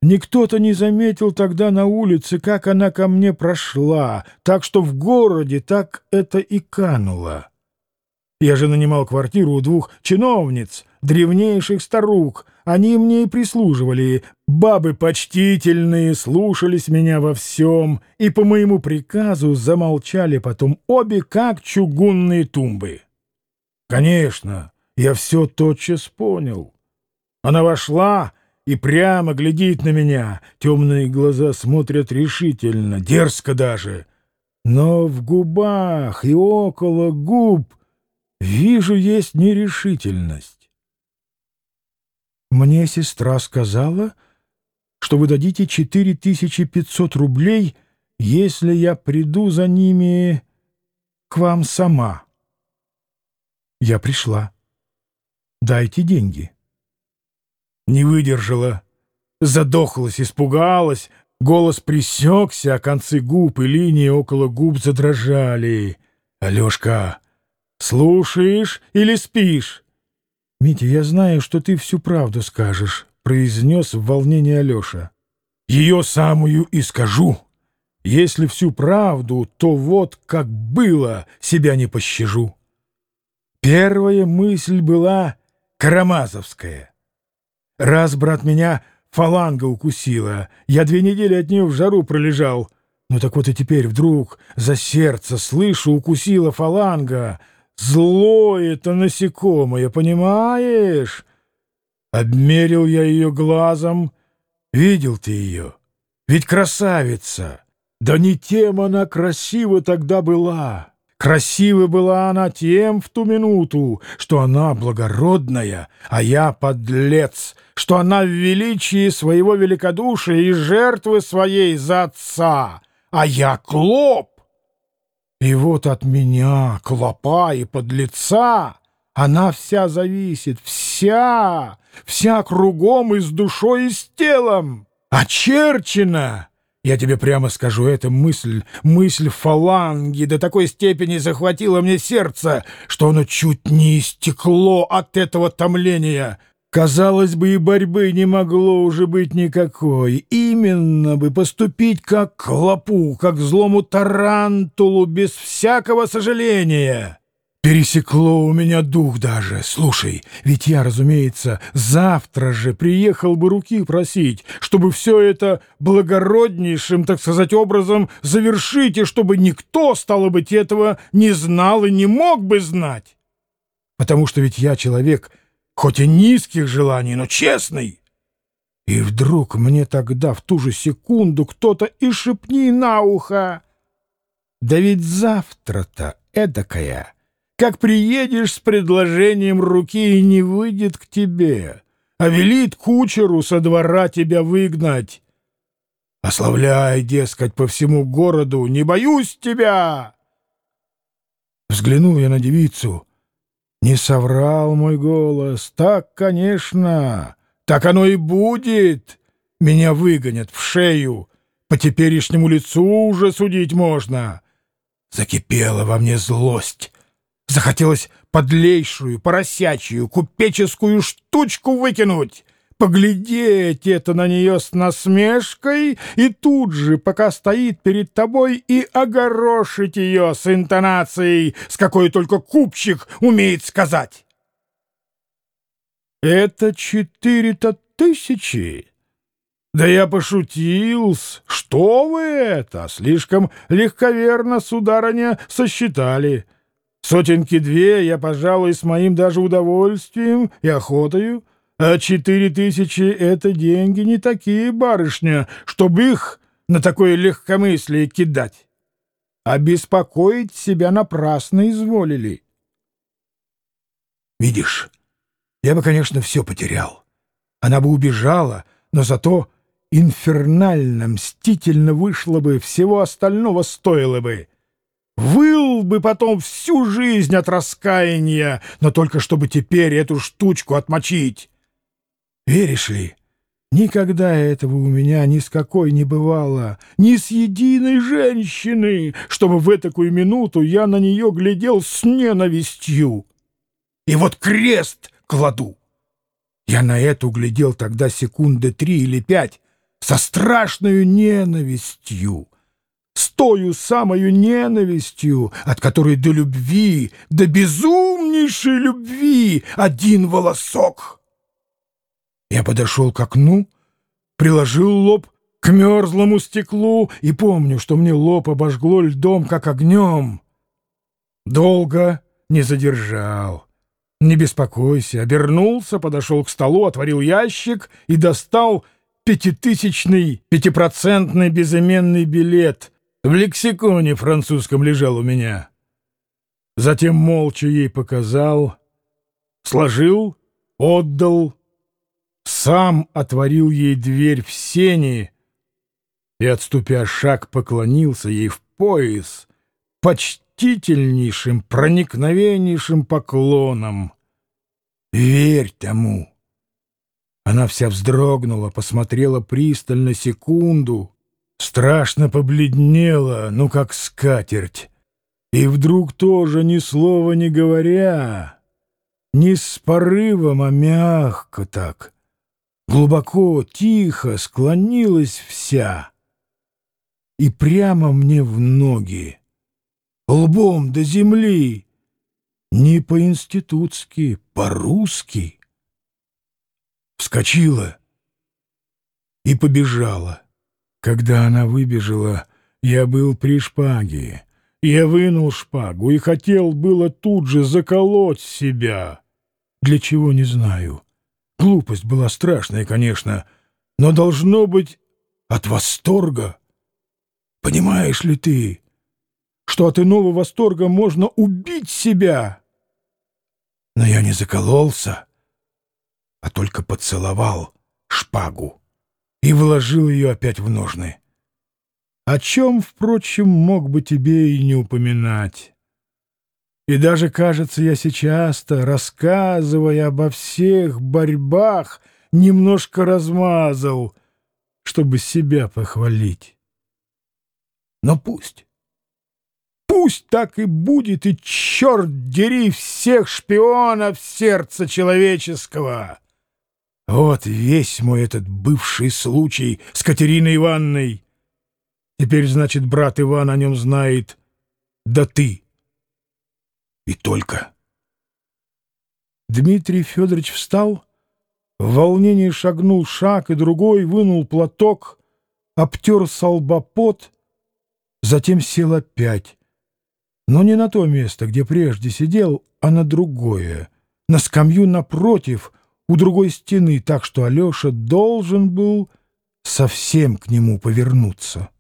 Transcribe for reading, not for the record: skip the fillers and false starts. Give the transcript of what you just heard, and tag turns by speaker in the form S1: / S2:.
S1: Никто-то не заметил тогда на улице, как она ко мне прошла, так что в городе так это и кануло. Я же нанимал квартиру у двух чиновниц, древнейших старух. Они мне и прислуживали. Бабы почтительные, слушались меня во всем, и по моему приказу замолчали потом обе, как чугунные тумбы. Конечно, я все тотчас понял. Она вошла и прямо глядит на меня. Темные глаза смотрят решительно, дерзко даже. Но в губах и около губ вижу есть нерешительность. Мне сестра сказала, что вы дадите 4500 рублей, если я приду за ними к вам сама. Я пришла. Дайте деньги. Не выдержала, задохлась, испугалась, голос пресекся, а концы губ и линии около губ задрожали. «Алешка, слушаешь или спишь?» «Митя, я знаю, что ты всю правду скажешь», — произнес в волнении Алеша. «Ее самую и скажу. Если всю правду, то вот как было, себя не пощажу». Первая мысль была карамазовская. Раз, брат, меня фаланга укусила, я 2 недели от нее в жару пролежал. Ну так вот и теперь вдруг за сердце, слышу, укусила фаланга. Злое-то насекомое, понимаешь? Обмерил я ее глазом. Видел ты ее? Ведь красавица. Да не тем она красива тогда была. Красива была она тем в ту минуту, что она благородная, а я подлец, что она в величии своего великодушия и жертвы своей за отца, а я клоп. И вот от меня, клопа и подлеца, она вся зависит, вся кругом и с душой, и с телом, очерчена. Я тебе прямо скажу, эта мысль фаланги до такой степени захватила мне сердце, что оно чуть не истекло от этого томления. Казалось бы, и борьбы не могло уже быть никакой. Именно бы поступить как клопу, как злому тарантулу, без всякого сожаления. Пересекло у меня дух даже. Слушай, ведь я, разумеется, завтра же приехал бы руки просить, чтобы все это благороднейшим, так сказать, образом завершить, и чтобы никто, стало быть, этого не знал и не мог бы знать. Потому что ведь я человек, хоть и низких желаний, но честный. И вдруг мне тогда, в ту же секунду, кто-то и шепни на ухо: да ведь завтра-то эдакая, как приедешь с предложением руки, и не выйдет к тебе, а велит кучеру со двора тебя выгнать. Ославляй, дескать, по всему городу: не боюсь тебя. Взглянул я на девицу. Не соврал мой голос. Так, конечно, так оно и будет. Меня выгонят в шею. По теперешнему лицу уже судить можно. Закипела во мне злость. Захотелось подлейшую, поросячью, купеческую штучку выкинуть, поглядеть это на нее с насмешкой и тут же, пока стоит перед тобой, и огорошить ее с интонацией, с какой только купчик умеет сказать. «Это 4000? Да я пошутил-с. Что вы это? Слишком легковерно, сударыня, сосчитали. 100-2 я, пожалуй, с моим даже удовольствием и охотою, а 4000 — это деньги не такие, барышня, чтобы их на такое легкомыслие кидать. А беспокоить себя напрасно изволили. Видишь, я бы, конечно, все потерял. Она бы убежала, но зато инфернально мстительно вышло бы, всего остального стоило бы. Выл бы потом всю жизнь от раскаяния, но только чтобы теперь эту штучку отмочить. Веришь ли, никогда этого у меня ни с какой не бывало, ни с единой женщины, чтобы в этакую минуту я на нее глядел с ненавистью. И вот крест кладу. Я на эту глядел тогда секунды 3 или 5, со страшною ненавистью, с тою самою ненавистью, от которой до любви, до безумнейшей любви один волосок. Я подошел к окну, приложил лоб к мерзлому стеклу и помню, что мне лоб обожгло льдом, как огнем. Долго не задержал. Не беспокойся. Обернулся, подошел к столу, отворил ящик и достал 5000-ный 5% безыменный билет. В лексиконе французском лежал у меня. Затем молча ей показал, сложил, отдал, сам отворил ей дверь в сени и, отступя шаг, поклонился ей в пояс почтительнейшим, проникновеннейшим поклоном. «Верь тому!» Она вся вздрогнула, посмотрела пристально секунду, страшно побледнела, ну как скатерть, и вдруг тоже ни слова не говоря, не с порывом, а мягко так, глубоко, тихо склонилась вся и прямо мне в ноги, лбом до земли, не по-институтски, по-русски. Вскочила и побежала. Когда она выбежала, я был при шпаге. Я вынул шпагу и хотел было тут же заколоть себя. Для чего, не знаю. Глупость была страшная, конечно, но должно быть от восторга. Понимаешь ли ты, что от иного восторга можно убить себя? Но я не закололся, а только поцеловал шпагу и вложил ее опять в ножны. О чем, впрочем, мог бы тебе и не упоминать. И даже, кажется, я сейчас-то, рассказывая обо всех борьбах, немножко размазал, чтобы себя похвалить. Но пусть. Пусть так и будет, и черт дери всех шпионов сердца человеческого. Вот весь мой этот бывший случай с Катериной Ивановной. Теперь, значит, брат Иван о нем знает, да ты. И только. Дмитрий Федорович встал, в волнении шагнул шаг и другой, вынул платок, обтер со лба пот, затем сел опять, но не на то место, где прежде сидел, а на другое, на скамью напротив, у другой стены, так что Алеша должен был совсем к нему повернуться.